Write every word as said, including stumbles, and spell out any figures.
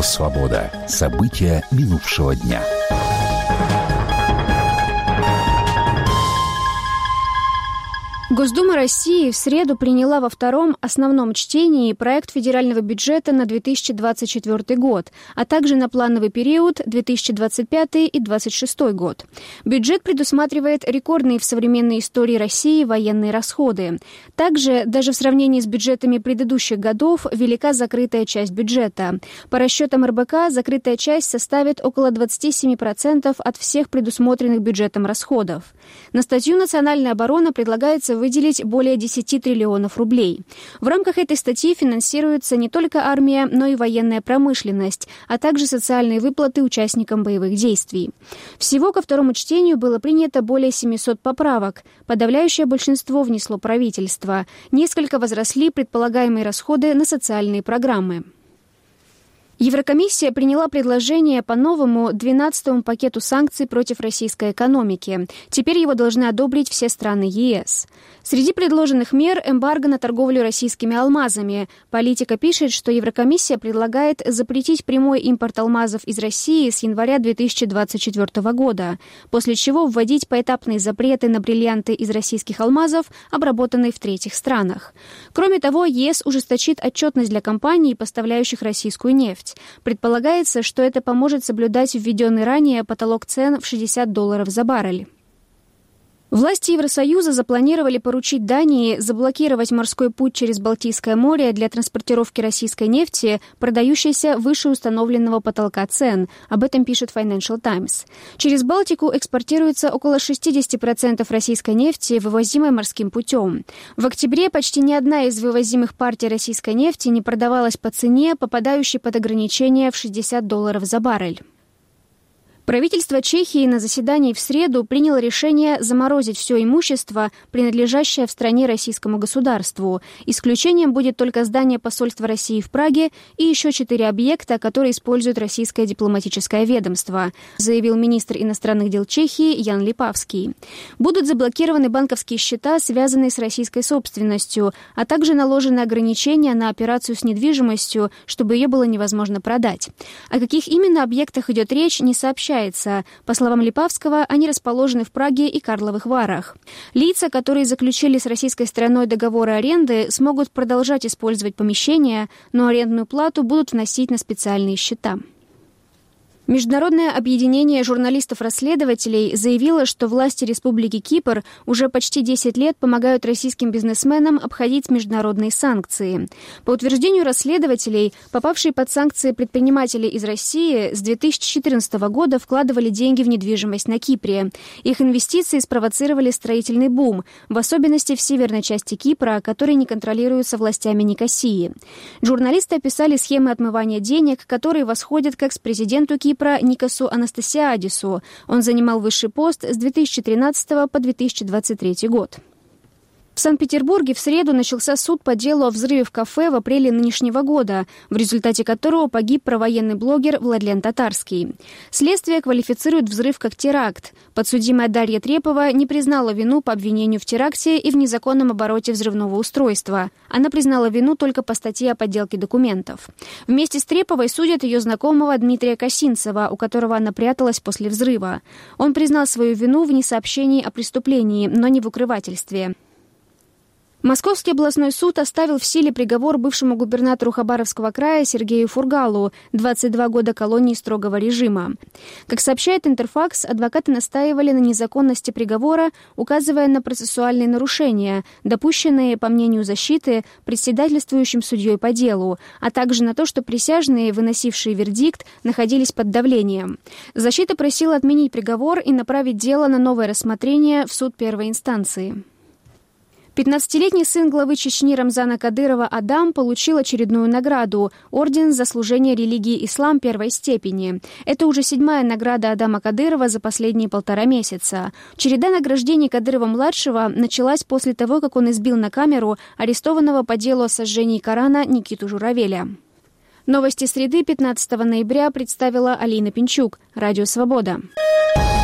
Радио «Свобода». События минувшего дня. Госдума России в среду приняла во втором основном чтении проект федерального бюджета на две тысячи двадцать четвёртый год, а также на плановый период две тысячи двадцать пятый и две тысячи двадцать шестой год. Бюджет предусматривает рекордные в современной истории России военные расходы. Также, даже в сравнении с бюджетами предыдущих годов, велика закрытая часть бюджета. По расчетам эр бэ ка, закрытая часть составит около двадцать семь процентов от всех предусмотренных бюджетом расходов. На статью «Национальная оборона» предлагается выделить более десять триллионов рублей. В рамках этой статьи финансируется не только армия, но и военная промышленность, а также социальные выплаты участникам боевых действий. Всего ко второму чтению было принято более семисот поправок. Подавляющее большинство внесло правительство. Несколько возросли предполагаемые расходы на социальные программы. Еврокомиссия приняла предложение по новому двенадцатому пакету санкций против российской экономики. Теперь его должны одобрить все страны е эс. Среди предложенных мер – эмбарго на торговлю российскими алмазами. Политика пишет, что Еврокомиссия предлагает запретить прямой импорт алмазов из России с января две тысячи двадцать четвёртого года, после чего вводить поэтапные запреты на бриллианты из российских алмазов, обработанные в третьих странах. Кроме того, е эс ужесточит отчетность для компаний, поставляющих российскую нефть. Предполагается, что это поможет соблюдать введенный ранее потолок цен в шестьдесят долларов за баррель. Власти Евросоюза запланировали поручить Дании заблокировать морской путь через Балтийское море для транспортировки российской нефти, продающейся выше установленного потолка цен. Об этом пишет Financial Times. Через Балтику экспортируется около шестьдесят процентов российской нефти, вывозимой морским путем. В октябре почти ни одна из вывозимых партий российской нефти не продавалась по цене, попадающей под ограничение в шестьдесят долларов за баррель. Правительство Чехии на заседании в среду приняло решение заморозить все имущество, принадлежащее в стране российскому государству. Исключением будет только здание посольства России в Праге и еще четыре объекта, которые использует российское дипломатическое ведомство, заявил министр иностранных дел Чехии Ян Липавский. Будут заблокированы банковские счета, связанные с российской собственностью, а также наложены ограничения на операцию с недвижимостью, чтобы ее было невозможно продать. О каких именно объектах идет речь, не сообщается. По словам Липавского, они расположены в Праге и Карловых Варах. Лица, которые заключили с российской стороной договоры аренды, смогут продолжать использовать помещения, но арендную плату будут вносить на специальные счета. Международное объединение журналистов-расследователей заявило, что власти Республики Кипр уже почти десять лет помогают российским бизнесменам обходить международные санкции. По утверждению расследователей, попавшие под санкции предприниматели из России с две тысячи четырнадцатого года вкладывали деньги в недвижимость на Кипре. Их инвестиции спровоцировали строительный бум, в особенности в северной части Кипра, который не контролируется властями Никосии. Журналисты описали схемы отмывания денег, которые восходят к экс-президенту Кипра Никосу Анастасиадису. Он занимал высший пост с две тысячи тринадцатого по две тысячи двадцать третий год. В Санкт-Петербурге в среду начался суд по делу о взрыве в кафе в апреле нынешнего года, в результате которого погиб провоенный блогер Владлен Татарский. Следствие квалифицирует взрыв как теракт. Подсудимая Дарья Трепова не признала вину по обвинению в теракте и в незаконном обороте взрывного устройства. Она признала вину только по статье о подделке документов. Вместе с Треповой судят ее знакомого Дмитрия Косинцева, у которого она пряталась после взрыва. Он признал свою вину в несообщении о преступлении, но не в укрывательстве. Московский областной суд оставил в силе приговор бывшему губернатору Хабаровского края Сергею Фургалу, двадцать два года колонии строгого режима. Как сообщает Интерфакс, адвокаты настаивали на незаконности приговора, указывая на процессуальные нарушения, допущенные, по мнению защиты, председательствующим судьей по делу, а также на то, что присяжные, выносившие вердикт, находились под давлением. Защита просила отменить приговор и направить дело на новое рассмотрение в суд первой инстанции. пятнадцатилетний сын главы Чечни Рамзана Кадырова Адам получил очередную награду – орден за служение религии ислам первой степени. Это уже седьмая награда Адама Кадырова за последние полтора месяца. Череда награждений Кадырова-младшего началась после того, как он избил на камеру арестованного по делу о сожжении Корана Никиту Журавеля. Новости среды пятнадцатого ноября представила Алина Пинчук. Радио «Свобода».